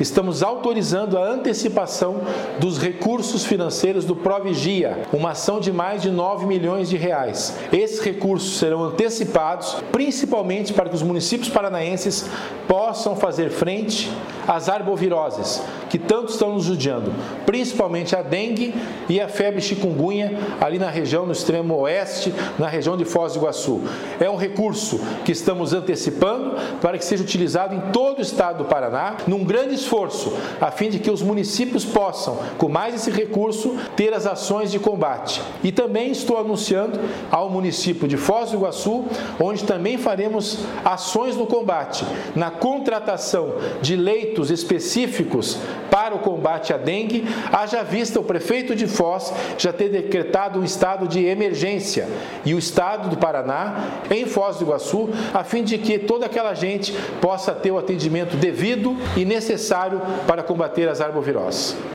estamos autorizando a antecipação dos recursos financeiros do Provigia, uma ação de mais de 9 milhões de reais. Esses recursos serão antecipados principalmente para que os municípios paranaenses possam fazer frente às arboviroses, que tanto estão nos judiando, principalmente a dengue e a febre chikungunya, ali na região, no extremo oeste, na região de Foz do Iguaçu. É um recurso que estamos antecipando para que seja utilizado em todo o estado do Paraná, num grande esforço, a fim de que os municípios possam, com mais esse recurso, ter as ações de combate. E também estou anunciando ao município de Foz do Iguaçu, onde também faremos ações no combate, na contratação de leitos específicos para o combate à dengue, haja vista o prefeito de Foz já ter decretado um estado de emergência e o estado do Paraná em Foz do Iguaçu, a fim de que toda aquela gente possa ter o atendimento devido e necessário para combater as arboviroses.